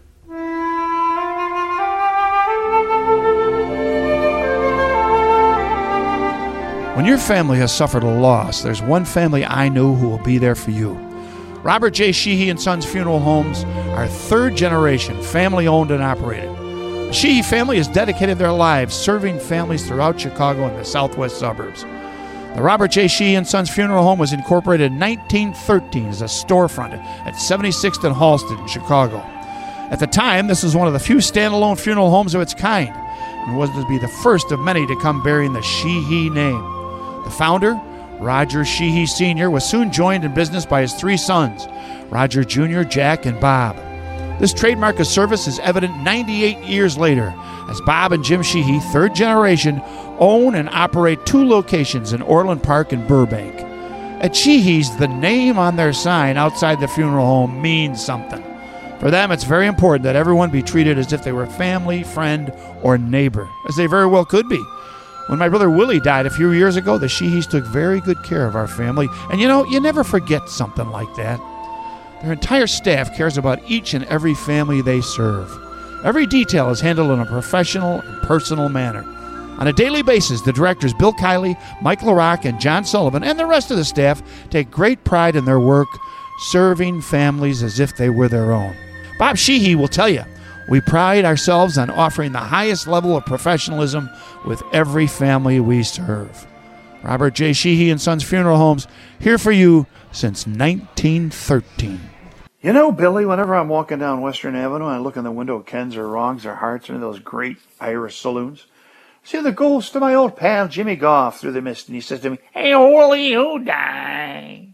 When your family has suffered a loss, there's one family I know who will be there for you. Robert J. Sheehy and Sons Funeral Homes are third generation, family owned and operated. The Sheehy family has dedicated their lives serving families throughout Chicago and the southwest suburbs. The Robert J. Sheehy and Sons Funeral Home was incorporated in nineteen thirteen as a storefront at seventy-sixth and Halsted in Chicago. At the time, this was one of the few standalone funeral homes of its kind and was to be the first of many to come bearing the Sheehy name. The founder, Roger Sheehy Senior, was soon joined in business by his three sons, Roger Junior, Jack, and Bob. This trademark of service is evident ninety-eight years later, as Bob and Jim Sheehy, third generation, own and operate two locations in Orland Park and Burbank. At Sheehy's, the name on their sign outside the funeral home means something. For them, it's very important that everyone be treated as if they were family, friend, or neighbor, as they very well could be. When my brother Willie died a few years ago, the Sheehys took very good care of our family. And you know, you never forget something like that. Their entire staff cares about each and every family they serve. Every detail is handled in a professional and personal manner. On a daily basis, the directors Bill Kiley, Mike LaRock, and John Sullivan, and the rest of the staff take great pride in their work, serving families as if they were their own. Bob Sheehy will tell you, we pride ourselves on offering the highest level of professionalism with every family we serve. Robert J. Sheehy and Sons Funeral Homes, here for you since nineteen thirteen. You know, Billy, whenever I'm walking down Western Avenue and I look in the window of Ken's or Wrong's or Hart's or those great Irish saloons, I see the ghost of my old pal Jimmy Goff through the mist, and he says to me, "Hey, Holy, who died?"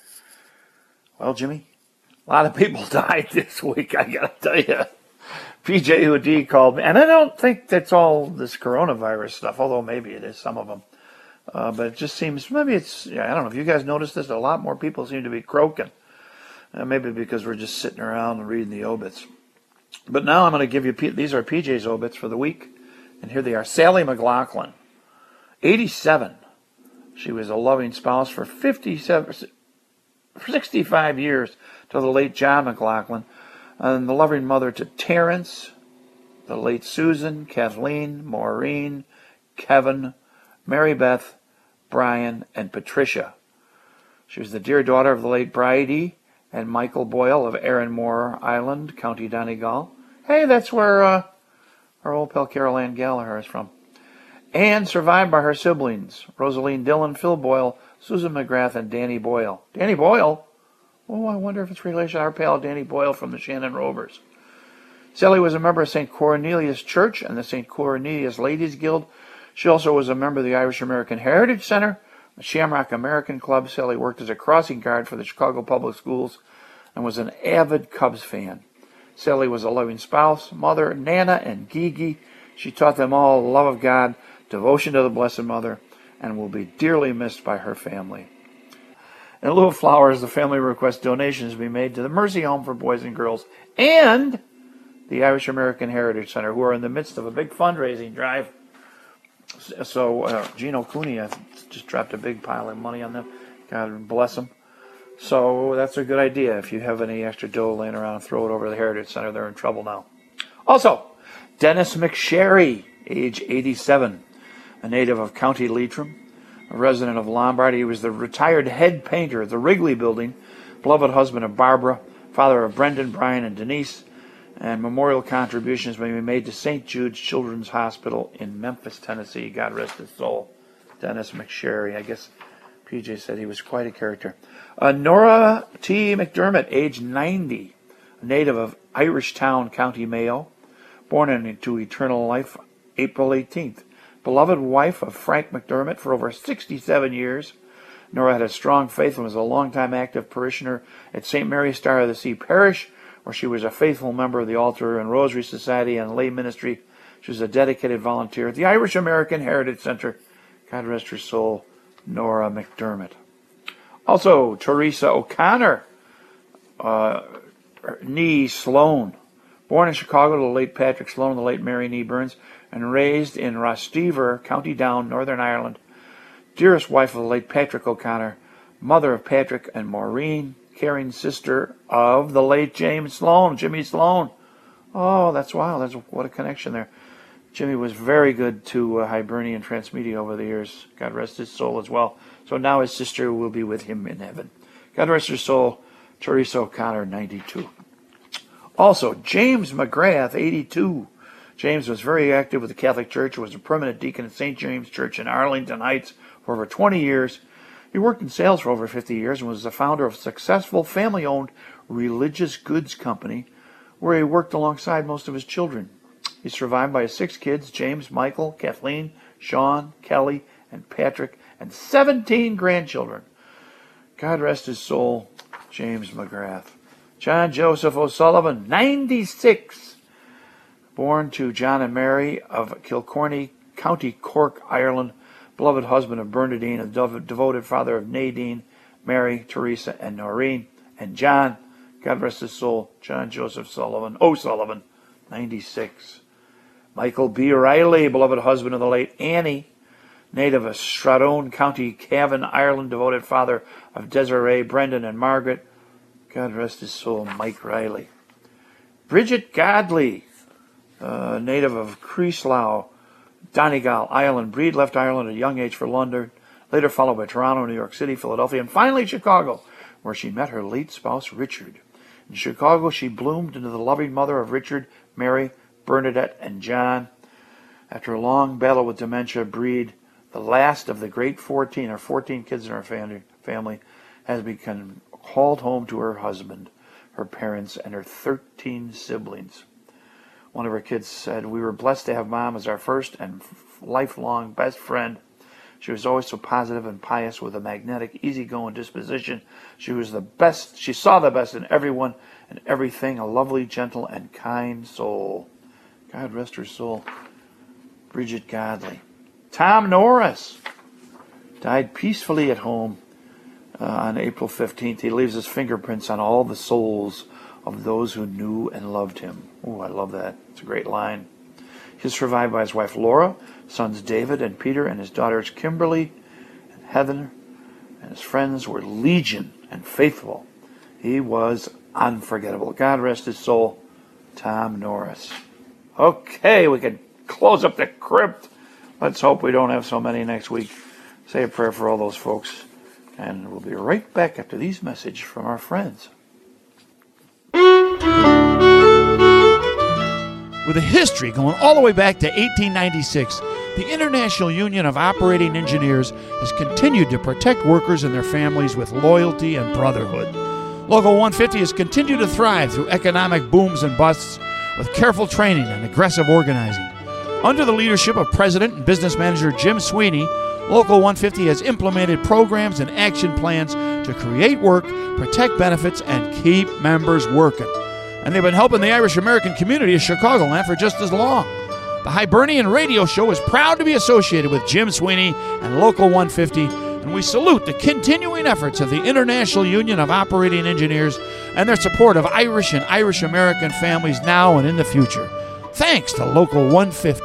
Well, Jimmy, a lot of people died this week, I gotta tell you. P J Houdini called me, and I don't think that's all this coronavirus stuff, although maybe it is, some of them. Uh, but it just seems, maybe it's, yeah, I don't know if you guys noticed this, a lot more people seem to be croaking. Uh, maybe because we're just sitting around and reading the obits. But now I'm going to give you, P- these are P J's obits for the week. And here they are. Sally McLaughlin, eighty-seven. She was a loving spouse for fifty-seven, sixty-five years to the late John McLaughlin. And the loving mother to Terrence, the late Susan, Kathleen, Maureen, Kevin, Mary Beth, Brian, and Patricia. She was the dear daughter of the late Bridie and Michael Boyle of Erinmore Island, County Donegal. Hey, that's where uh, our old pal Carol Ann Gallagher is from. And survived by her siblings, Rosaline Dillon, Phil Boyle, Susan McGrath, and Danny Boyle. Danny Boyle? Oh, I wonder if it's relation to our pal Danny Boyle from the Shannon Rovers. Sally was a member of Saint Cornelius Church and the Saint Cornelius Ladies Guild. She also was a member of the Irish American Heritage Center, the Shamrock American Club. Sally worked as a crossing guard for the Chicago Public Schools and was an avid Cubs fan. Sally was a loving spouse, mother, Nana, and Gigi. She taught them all the love of God, devotion to the Blessed Mother, and will be dearly missed by her family. In lieu of flowers, the family requests donations be made to the Mercy Home for Boys and Girls and the Irish American Heritage Center, who are in the midst of a big fundraising drive. So uh, Gino Cooney uh, just dropped a big pile of money on them. God bless them. So that's a good idea. If you have any extra dough laying around, throw it over to the Heritage Center. They're in trouble now. Also, Dennis McSherry, age eighty-seven, a native of County Leitrim, a resident of Lombard. He was the retired head painter at the Wrigley Building, beloved husband of Barbara, father of Brendan, Brian, and Denise, and memorial contributions may be made to Saint Jude's Children's Hospital in Memphis, Tennessee. God rest his soul. Dennis McSherry. I guess P J said he was quite a character. Uh, Nora T. McDermott, age ninety, a native of Irishtown, County Mayo, born into eternal life April eighteenth. Beloved wife of Frank McDermott for over sixty-seven years. Nora had a strong faith and was a longtime active parishioner at Saint Mary's Star of the Sea Parish, where she was a faithful member of the Altar and Rosary Society and lay ministry. She was a dedicated volunteer at the Irish American Heritage Center. God rest her soul, Nora McDermott. Also, Teresa O'Connor, uh, Nee Sloan, born in Chicago to the late Patrick Sloan and the late Mary Nee Burns, and raised in Rostiver, County Down, Northern Ireland. Dearest wife of the late Patrick O'Connor, mother of Patrick and Maureen, caring sister of the late James Sloan, Jimmy Sloan. Oh, that's wow. That's what a connection there. Jimmy was very good to uh, Hibernian Transmedia over the years. God rest his soul as well. So now his sister will be with him in heaven. God rest her soul, Teresa O'Connor, ninety-two. Also, James McGrath, eighty-two. James was very active with the Catholic Church and was a permanent deacon at Saint James Church in Arlington Heights for over twenty years. He worked in sales for over fifty years and was the founder of a successful family-owned religious goods company where he worked alongside most of his children. He's survived by his six kids, James, Michael, Kathleen, Sean, Kelly, and Patrick, and seventeen grandchildren. God rest his soul, James McGrath. John Joseph O'Sullivan, ninety-six, born to John and Mary of Kilcorny, County Cork, Ireland, beloved husband of Bernadine, a devoted father of Nadine, Mary, Teresa, and Noreen, and John, God rest his soul, John Joseph Sullivan, O'Sullivan, ninety-six. Michael B. Riley, beloved husband of the late Annie, native of Stradone, County Cavan, Ireland, devoted father of Desiree, Brendan, and Margaret. God rest his soul, Mike Riley. Bridget Godley, uh, native of Creeslough, Donegal, Ireland. Breed left Ireland at a young age for London, later followed by Toronto, New York City, Philadelphia, and finally Chicago, where she met her late spouse, Richard. In Chicago, she bloomed into the loving mother of Richard, Mary, Bernadette, and John. After a long battle with dementia, Breed the last of the great fourteen, or fourteen kids in our family, family has been called home to her husband, her parents, and her thirteen siblings. One of her kids said, "We were blessed to have Mom as our first and lifelong best friend. She was always so positive and pious with a magnetic, easygoing disposition. She was the best. She saw the best in everyone and everything, a lovely, gentle, and kind soul." God rest her soul. Bridget Godley. Tom Norris died peacefully at home uh, on April fifteenth. He leaves his fingerprints on all the souls of those who knew and loved him. Oh, I love that. It's a great line. He's survived by his wife Laura, sons David and Peter, and his daughters Kimberly and Heather, and his friends were legion and faithful. He was unforgettable. God rest his soul, Tom Norris. Okay, we can close up the crypt. Let's hope we don't have so many next week. Say a prayer for all those folks, and we'll be right back after these messages from our friends. With a history going all the way back to eighteen ninety-six, the International Union of Operating Engineers has continued to protect workers and their families with loyalty and brotherhood. Local one fifty has continued to thrive through economic booms and busts with careful training and aggressive organizing. Under the leadership of President and Business Manager Jim Sweeney, Local one fifty has implemented programs and action plans to create work, protect benefits, and keep members working. And they've been helping the Irish American community of Chicagoland for just as long. The Hibernian Radio Show is proud to be associated with Jim Sweeney and Local one fifty, and we salute the continuing efforts of the International Union of Operating Engineers and their support of Irish and Irish American families now and in the future. Thanks to Local one fifty.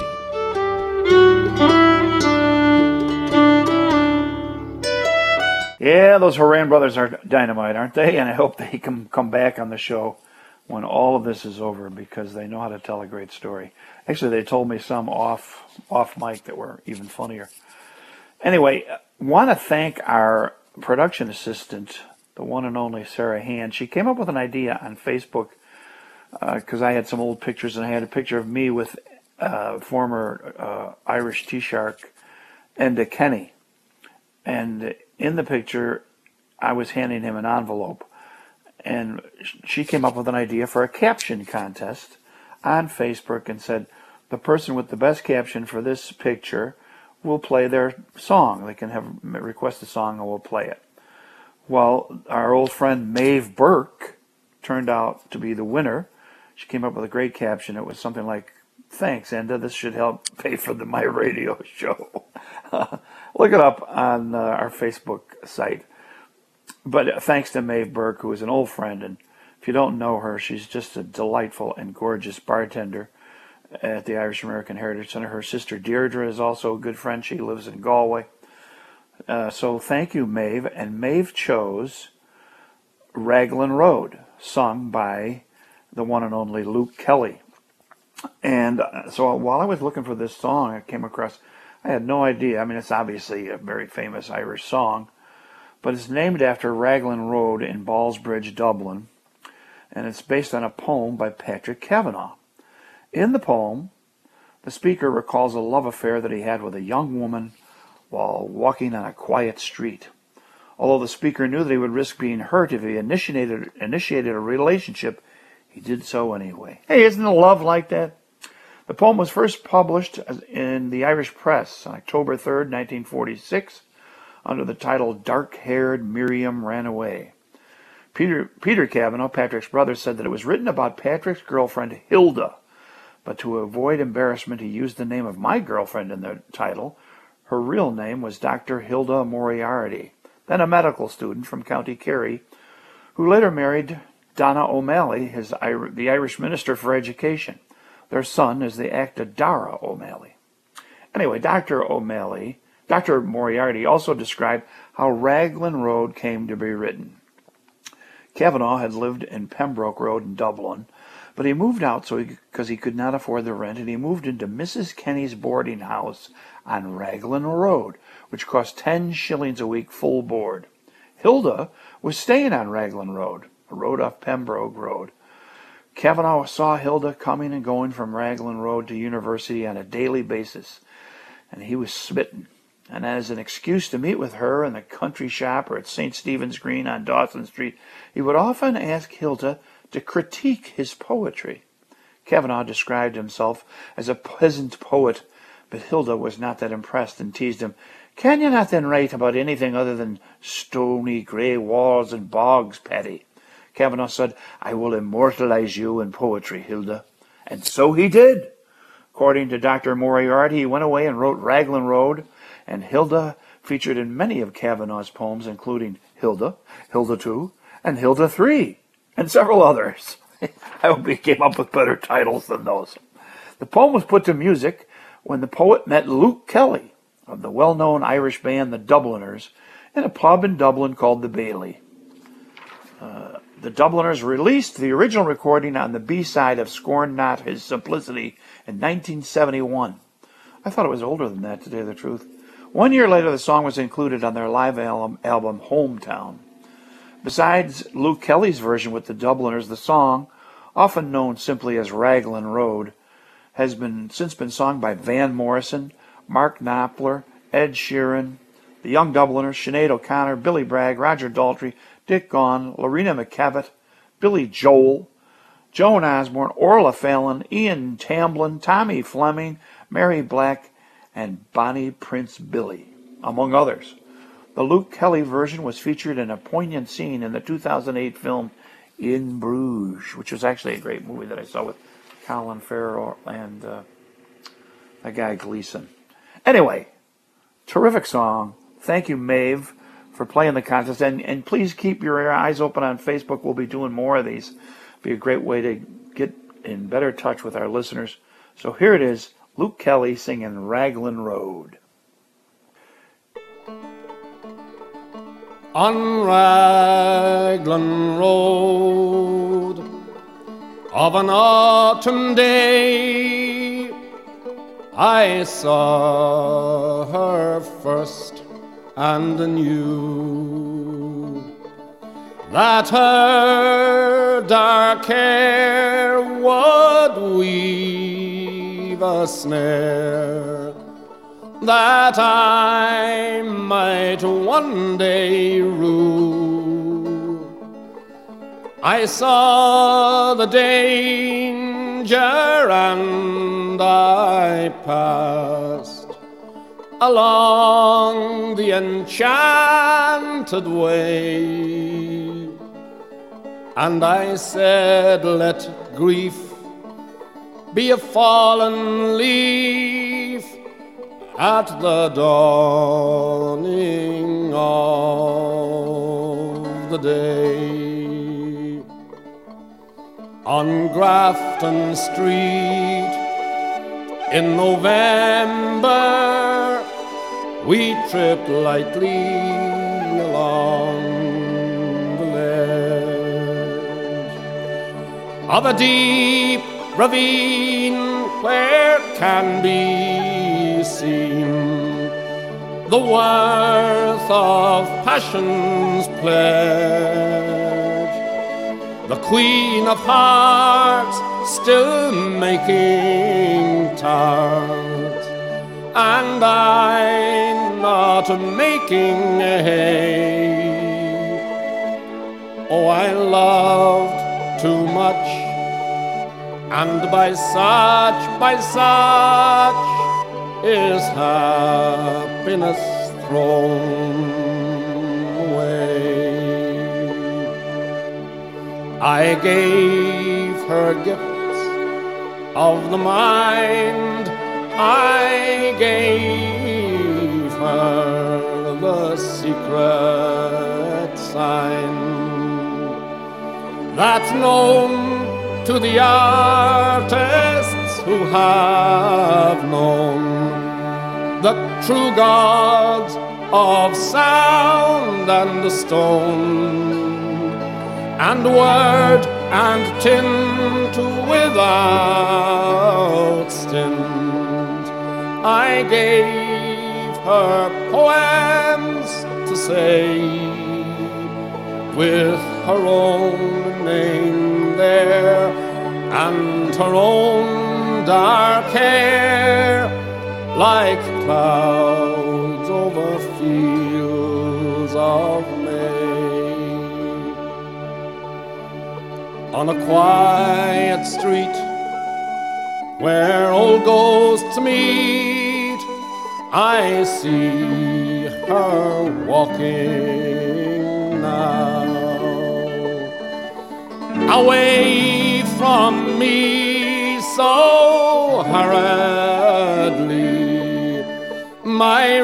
Yeah, those Horan brothers are dynamite, aren't they? And I hope they can come back on the show when all of this is over, because they know how to tell a great story. Actually, they told me some off off mic that were even funnier. Anyway, want to thank our production assistant, the one and only Sarah Hand. She came up with an idea on Facebook because uh, I had some old pictures, and I had a picture of me with uh, former uh, Irish Taoiseach Enda Kenny. And in the picture, I was handing him an envelope. And she came up with an idea for a caption contest on Facebook and said, the person with the best caption for this picture will play their song. They can have request a song and we'll play it. Well, our old friend Maeve Burke turned out to be the winner. She came up with a great caption. It was something like, "Thanks, Enda. This should help pay for the My Radio show." Look it up on uh, our Facebook site. But thanks to Maeve Burke, who is an old friend, and if you don't know her, she's just a delightful and gorgeous bartender at the Irish American Heritage Center. Her sister Deirdre is also a good friend. She lives in Galway. Uh, so thank you, Maeve. And Maeve chose Raglan Road, sung by the one and only Luke Kelly. And uh, so while I was looking for this song, I came across, I had no idea. I mean, it's obviously a very famous Irish song, but it's named after Raglan Road in Ballsbridge, Dublin, and it's based on a poem by Patrick Kavanagh. In the poem, the speaker recalls a love affair that he had with a young woman while walking on a quiet street. Although the speaker knew that he would risk being hurt if he initiated, initiated a relationship, he did so anyway. Hey, isn't the love like that? The poem was first published in the Irish press on October third, nineteen forty-six, under the title Dark-Haired Miriam Ran Away. Peter, Peter Kavanagh, Patrick's brother, said that it was written about Patrick's girlfriend, Hilda, but to avoid embarrassment, he used the name of my girlfriend in the title. Her real name was Doctor Hilda Moriarty, then a medical student from County Kerry, who later married Donna O'Malley, his, the Irish Minister for Education. Their son is the actor Dara O'Malley. Anyway, Doctor O'Malley, Doctor Moriarty also described how Raglan Road came to be written. Kavanagh had lived in Pembroke Road in Dublin, but he moved out so because he, he could not afford the rent, and he moved into Missus Kenny's boarding house on Raglan Road, which cost ten shillings a week full board. Hilda was staying on Raglan Road, a road off Pembroke Road. Kavanagh saw Hilda coming and going from Raglan Road to university on a daily basis, and he was smitten. And as an excuse to meet with her in the country shop or at Saint Stephen's Green on Dawson Street, he would often ask Hilda to critique his poetry. Kavanaugh described himself as a peasant poet, but Hilda was not that impressed and teased him. "Can you not then write about anything other than stony grey walls and bogs, Paddy?" Kavanaugh said, "I will immortalize you in poetry, Hilda." And so he did. According to Doctor Moriarty, he went away and wrote Raglan Road, and Hilda featured in many of Kavanaugh's poems, including Hilda, Hilda two, and Hilda three, and several others. I hope he came up with better titles than those. The poem was put to music when the poet met Luke Kelly of the well-known Irish band The Dubliners in a pub in Dublin called the Bailey. Uh, the Dubliners released the original recording on the B-side of Scorn Not His Simplicity in nineteen seventy-one. I thought it was older than that, to tell you the truth. One year later, the song was included on their live album, album Hometown. Besides Luke Kelly's version with the Dubliners, the song, often known simply as Raglan Road, has been since been sung by Van Morrison, Mark Knopfler, Ed Sheeran, the Young Dubliners, Sinead O'Connor, Billy Bragg, Roger Daltrey, Dick Gaughan, Lorena McKevitt, Billy Joel, Joan Osborne, Orla Fallon, Ian Tamblyn, Tommy Fleming, Mary Black, and Bonnie Prince Billy, among others. The Luke Kelly version was featured in a poignant scene in the two thousand eight film In Bruges, which was actually a great movie that I saw with Colin Farrell and uh, that guy Gleason. Anyway, terrific song. Thank you, Maeve, for playing the contest. And, and please keep your eyes open on Facebook. We'll be doing more of these. Be a great way to get in better touch with our listeners. So here it is, Luke Kelly singing Raglan Road. On Raglan Road of an autumn day, I saw her first and knew that her dark hair would weave a snare that I might one day rue. I saw the danger and I passed along the enchanted way, and I said, let grief be a fallen leaf at the dawning of the day. On Grafton Street in November, we tripped lightly along the ledge of a deep ravine where can be seen the worth of passion's pledge. The Queen of Hearts still making tarts, and I not making hay. Oh, I loved too much, and by such, by such is happiness thrown away. I gave her gifts of the mind, I gave her the secret sign that's known to the artists who have known the true gods of sound and the stone, and word and tint without stint. I gave her poems to say, with her own name there, and her own dark hair like clouds on a quiet street where old ghosts meet. I see her walking now, away from me so hurriedly. My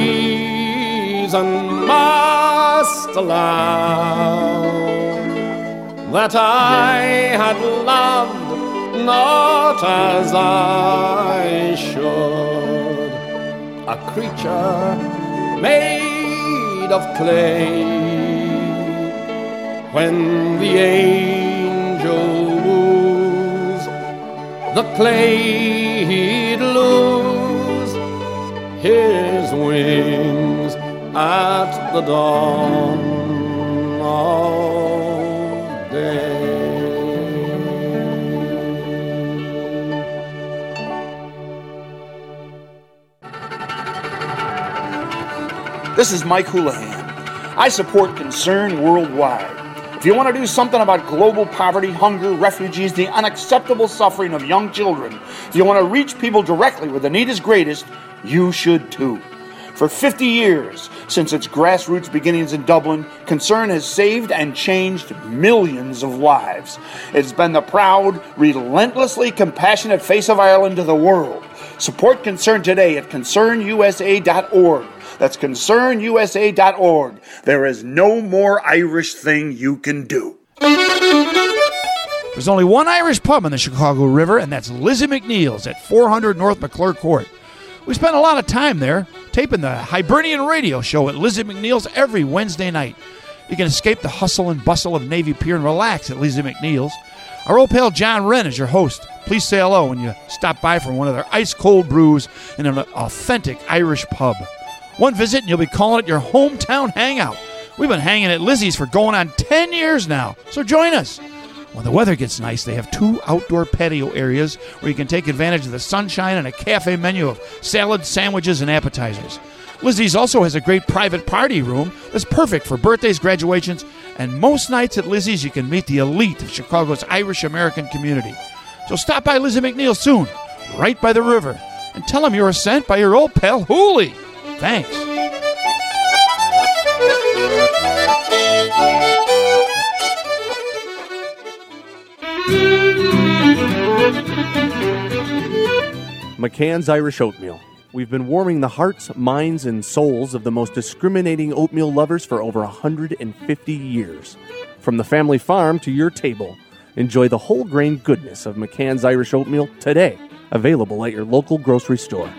reason must allow that I had loved not as I should, a creature made of clay. When the angel woos, the clay he'd lose his wings at the dawn of day. This is Mike Houlihan. I support Concern Worldwide. If you want to do something about global poverty, hunger, refugees, the unacceptable suffering of young children, if you want to reach people directly where the need is greatest, you should too. For fifty years, since its grassroots beginnings in Dublin, Concern has saved and changed millions of lives. It's been the proud, relentlessly compassionate face of Ireland to the world. Support Concern today at concern u s a dot org. That's concern u s a dot org. There is no more Irish thing you can do. There's only one Irish pub on the Chicago River, and that's Lizzie McNeil's at four hundred North McClure Court. We spent a lot of time there, taping the Hibernian radio show at Lizzie McNeil's every Wednesday night. You can escape the hustle and bustle of Navy Pier and relax at Lizzie McNeil's. Our old pal John Wren is your host. Please say hello when you stop by for one of their ice-cold brews in an authentic Irish pub. One visit and you'll be calling it your hometown hangout. We've been hanging at Lizzie's for going on ten years now, so join us. When the weather gets nice, they have two outdoor patio areas where you can take advantage of the sunshine and a cafe menu of salads, sandwiches, and appetizers. Lizzie's also has a great private party room that's perfect for birthdays, graduations, and most nights at Lizzie's you can meet the elite of Chicago's Irish-American community. So stop by Lizzie McNeil soon, right by the river, and tell them you were sent by your old pal Hooley. Thanks. McCann's Irish Oatmeal. We've been warming the hearts, minds, and souls of the most discriminating oatmeal lovers for over one hundred fifty years. From the family farm to your table, enjoy the whole grain goodness of McCann's Irish Oatmeal today. Available at your local grocery store.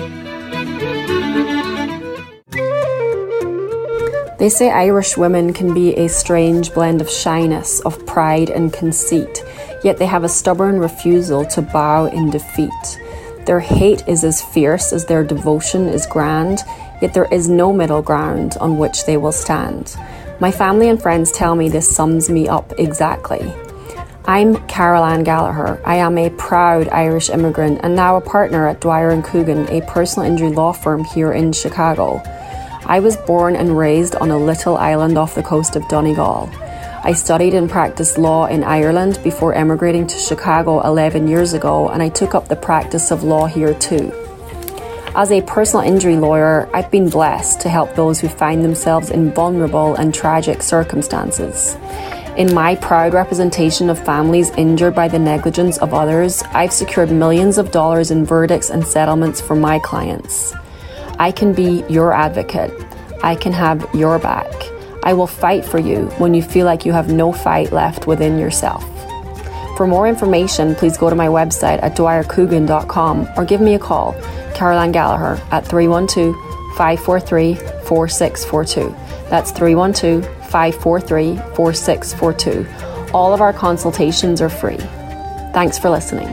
They say Irish women can be a strange blend of shyness, of pride and conceit, yet they have a stubborn refusal to bow in defeat. Their hate is as fierce as their devotion is grand, yet there is no middle ground on which they will stand. My family and friends tell me this sums me up exactly. I'm Carol Ann Gallagher. I am a proud Irish immigrant and now a partner at Dwyer and Coogan, a personal injury law firm here in Chicago. I was born and raised on a little island off the coast of Donegal. I studied and practiced law in Ireland before emigrating to Chicago eleven years ago, and I took up the practice of law here too. As a personal injury lawyer, I've been blessed to help those who find themselves in vulnerable and tragic circumstances. In my proud representation of families injured by the negligence of others, I've secured millions of dollars in verdicts and settlements for my clients. I can be your advocate. I can have your back. I will fight for you when you feel like you have no fight left within yourself. For more information, please go to my website at dwyer coogan dot com or give me a call, Carol Ann Gallagher, at three one two, five four three, four six four two. That's three one two, five four three, four six four two. All of our consultations are free. Thanks for listening.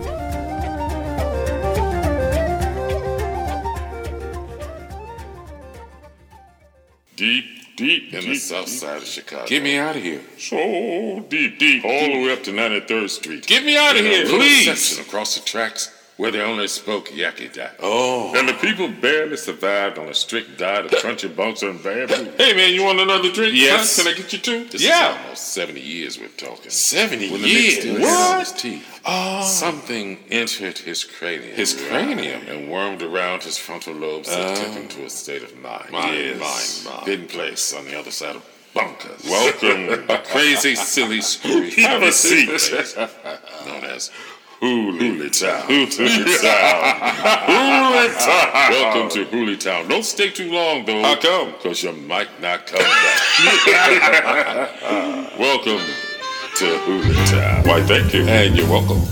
Deep, deep in the south side of Chicago. Get me out of here. So deep, deep, all the way up to ninety-third Street. Get me out of here, please. Section across the tracks where they only spoke Yakety. Oh. And the people barely survived on a strict diet of crunchy bunks and bad food. Hey, man, you want another drink? Yes. Huh? Can I get you two? This yeah. is almost seventy years we're talking. seventy when the years? Nick still had all What? his teeth. Oh. Something entered his cranium. His cranium? And wormed around his frontal lobes Oh. and took him to a state of mind. Mind, yes. mind, mind. Hidden place on the other side of bunkers. Welcome, crazy, silly, screwy. Have a seat. place, Known as Hooley Town. Hooley Town. Hooley Town. Welcome to Hooley Town. Don't stay too long, though. How come? Because you might not come back. Welcome to Hooley Town. Why, thank you. And you're welcome.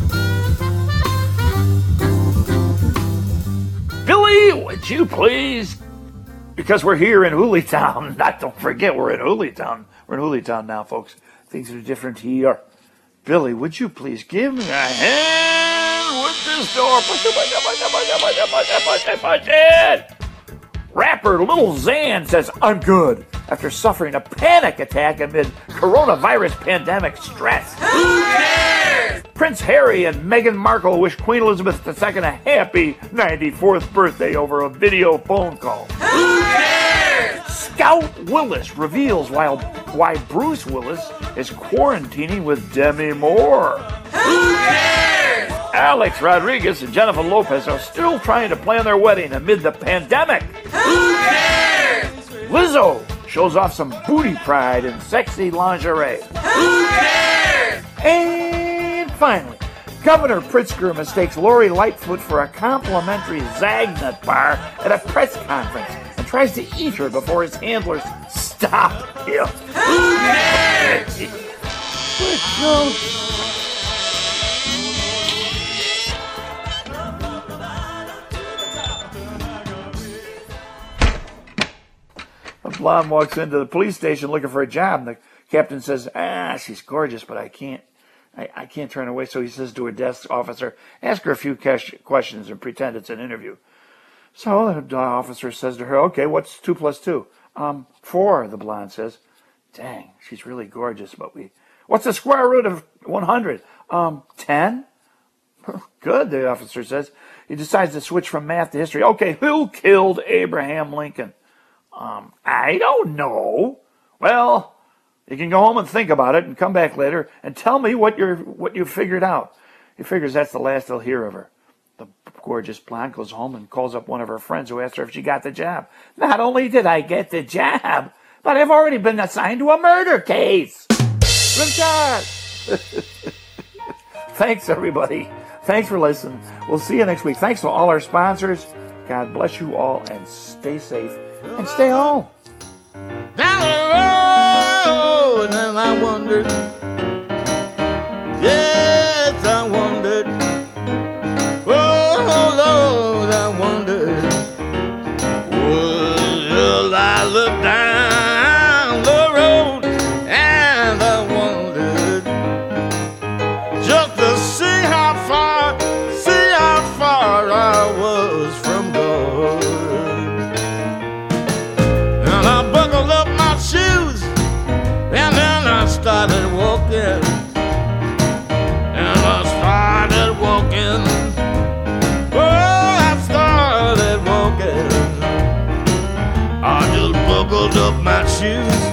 Billy, would you please? Because we're here in Hooley Town. Not, don't forget, we're in Hooley Town. We're in Hooley Town now, folks. Things are different here. Billy, would you please give me a hand with this door? Push it, push it, push it, push it, push it, push it, push it, push it. Rapper Lil Xan says, I'm good, after suffering a panic attack amid coronavirus pandemic stress. Who cares? Prince Harry and Meghan Markle wish Queen Elizabeth the Second a happy ninety-fourth birthday over a video phone call. Who cares? Scout Willis reveals while, why Bruce Willis is quarantining with Demi Moore. Who cares? Alex Rodriguez and Jennifer Lopez are still trying to plan their wedding amid the pandemic. Who cares? Lizzo shows off some booty pride and sexy lingerie. Who cares? And finally, Governor Pritzker mistakes Lori Lightfoot for a complimentary Zagnut bar at a press conference and tries to eat her before his handlers stop him. Who cares? A blonde walks into the police station looking for a job, and the captain says, ah, she's gorgeous, but I can't, I, I can't turn her away. So he says to her desk officer, ask her a few questions and pretend it's an interview. So the officer says to her, okay, what's two plus two? Um, four, the blonde says. Dang, she's really gorgeous, but we, what's the square root of one hundred? Um, ten? Good, the officer says. He decides to switch from math to history. Okay, who killed Abraham Lincoln? Um, I don't know. Well, you can go home and think about it and come back later and tell me what you're what you figured out. He figures that's the last they'll hear of her. The gorgeous blonde goes home and calls up one of her friends who asked her if she got the job. Not only did I get the job, but I've already been assigned to a murder case. Good job. Thanks, everybody. Thanks for listening. We'll see you next week. Thanks to all our sponsors. God bless you all and stay safe and stay home. Down the road, and I wondered, yes, I wondered, oh, Lord, I wondered, will I look down the road, and I wondered, just to see how far, see how far I was from God. And I buckled up my shoes, and then I started walking, and I started walking, oh, I started walking, I just buckled up my shoes,